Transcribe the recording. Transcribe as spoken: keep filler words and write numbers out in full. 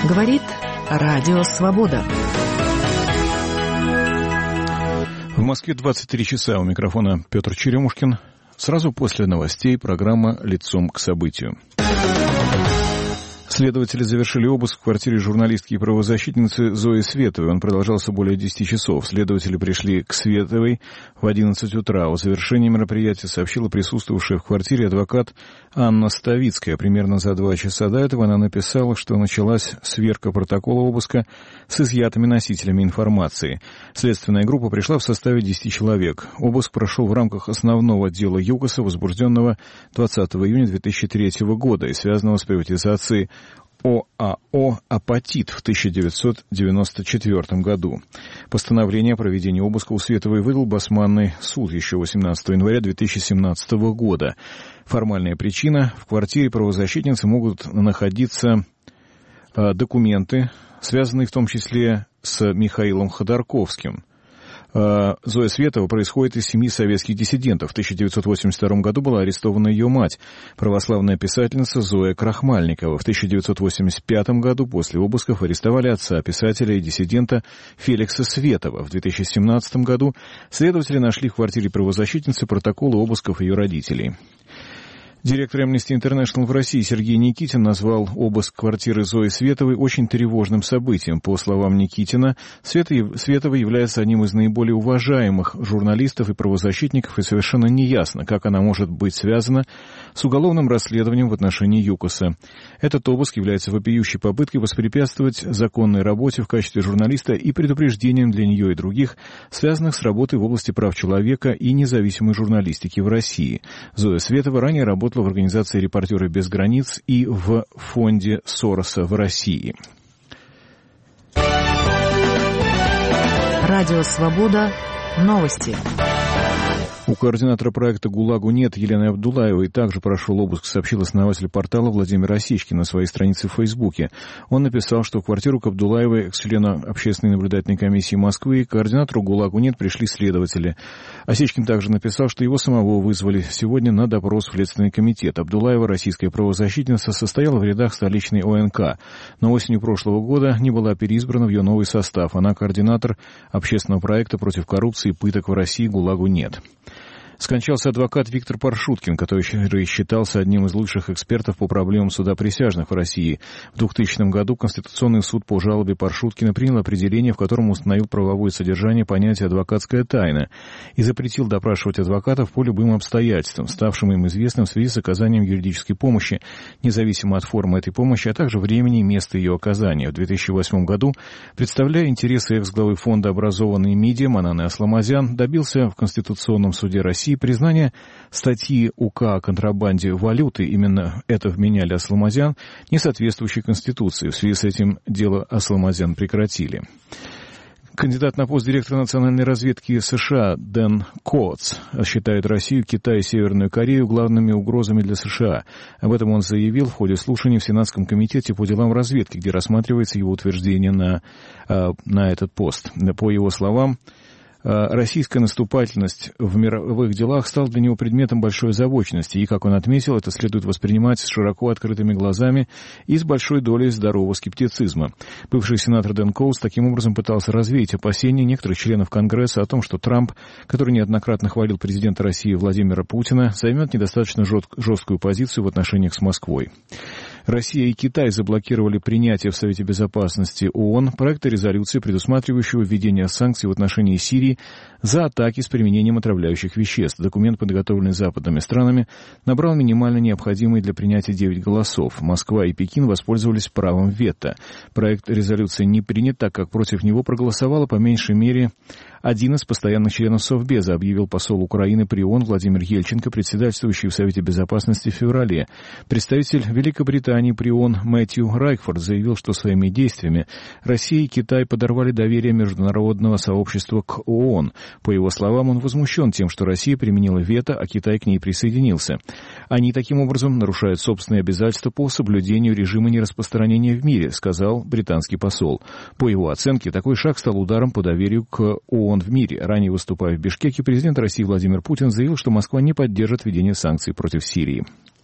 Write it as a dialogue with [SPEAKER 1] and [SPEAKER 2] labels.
[SPEAKER 1] Говорит Радио Свобода.
[SPEAKER 2] В Москве двадцать три часа. У микрофона Петр Черемушкин. Сразу после новостей программа «Лицом к событию». Следователи завершили обыск в квартире журналистки и правозащитницы Зои Световой. Он продолжался более десяти часов. Следователи пришли к Световой в одиннадцать утра. О завершении мероприятия сообщила присутствовавшая в квартире адвокат Анна Ставицкая. Примерно за два часа до этого она написала, что началась сверка протокола обыска с изъятыми носителями информации. Следственная группа пришла в составе десяти человек. Обыск прошел в рамках основного дела ЮКОСа, возбужденного двадцатого июня две тысячи третьего года и связанного с приватизацией ОАО «Апатит» в тысяча девятьсот девяносто четвёртом году. Постановление о проведении обыска у Световой выдал Басманный суд еще восемнадцатого января две тысячи семнадцатого года. Формальная причина: в квартире правозащитницы могут находиться э, документы, связанные в том числе с Михаилом Ходорковским. Зоя Светова происходит из семьи советских диссидентов. В тысяча девятьсот восемьдесят втором году была арестована ее мать, православная писательница Зоя Крахмальникова. В тысяча девятьсот восемьдесят пятом году после обысков арестовали отца писателя и диссидента Феликса Светова. В две тысячи семнадцатом году следователи нашли в квартире правозащитницы протоколы обысков ее родителей. Директор Amnesty International в России Сергей Никитин назвал обыск квартиры Зои Световой очень тревожным событием. По словам Никитина, Светова является одним из наиболее уважаемых журналистов и правозащитников, и совершенно неясно, как она может быть связана с уголовным расследованием в отношении ЮКОСа. Этот обыск является вопиющей попыткой воспрепятствовать законной работе в качестве журналиста и предупреждением для нее и других, связанных с работой в области прав человека и независимой журналистики в России. Зоя Светова ранее работала в организации «Репортеры без границ» и в фонде Сороса в России.
[SPEAKER 1] Радио Свобода. Новости.
[SPEAKER 2] У координатора проекта «ГУЛАГу нет» Елены Абдуллаевой также прошел обыск, сообщил основатель портала Владимир Осечкин на своей странице в Фейсбуке. Он написал, что в квартиру к Абдуллаевой, экс-члену Общественной наблюдательной комиссии Москвы, к координатору «ГУЛАГу нет» пришли следователи. Осечкин также написал, что его самого вызвали сегодня на допрос в Следственный комитет. Абдуллаева, российская правозащитница, состояла в рядах столичной ОНК, но осенью прошлого года не была переизбрана в ее новый состав. Она координатор общественного проекта против коррупции и пыток в России «ГУЛАГу нет». Скончался адвокат Виктор Паршуткин, который считался одним из лучших экспертов по проблемам суда присяжных в России. В двухтысячном году Конституционный суд по жалобе Паршуткина принял определение, в котором установил правовое содержание понятия «адвокатская тайна» и запретил допрашивать адвокатов по любым обстоятельствам, ставшим им известным в связи с оказанием юридической помощи, независимо от формы этой помощи, а также времени и места ее оказания. В две тысячи восьмом году, представляя интересы экс-главы фонда «Образованные МИДИА» Мананы Асламазян, добился в Конституционном суде России признания статьи УК о контрабанде валюты, именно это вменяли Асламазян, не соответствующей Конституции. В связи с этим дело Асламазян прекратили. Кандидат на пост директора национальной разведки США Дэн Коутс считает Россию, Китай и Северную Корею главными угрозами для США. Об этом он заявил в ходе слушаний в Сенатском комитете по делам разведки, где рассматривается его утверждение на, на этот пост. По его словам, российская наступательность в мировых делах стала для него предметом большой озабоченности, и, как он отметил, это следует воспринимать с широко открытыми глазами и с большой долей здорового скептицизма. Бывший сенатор Дэн Коутс таким образом пытался развеять опасения некоторых членов Конгресса о том, что Трамп, который неоднократно хвалил президента России Владимира Путина, займет недостаточно жесткую позицию в отношениях с Москвой. Россия и Китай заблокировали принятие в Совете Безопасности ООН проекта резолюции, предусматривающего введение санкций в отношении Сирии за атаки с применением отравляющих веществ. Документ, подготовленный западными странами, набрал минимально необходимые для принятия девять голосов. Москва и Пекин воспользовались правом вето. Проект резолюции не принят, так как против него проголосовало по меньшей мере один из постоянных членов Совбеза, объявил посол Украины при ООН Владимир Ельченко, председательствующий в Совете Безопасности в феврале. Представитель Великобритании при ООН Мэтью Райкфорд заявил, что своими действиями Россия и Китай подорвали доверие международного сообщества к ООН. По его словам, он возмущен тем, что Россия применила вето, а Китай к ней присоединился. Они таким образом нарушают собственные обязательства по соблюдению режима нераспространения в мире, сказал британский посол. По его оценке, такой шаг стал ударом по доверию к ООН в мире. Ранее, выступая в Бишкеке, президент России Владимир Путин заявил, что Москва не поддержит введение санкций против Сирии.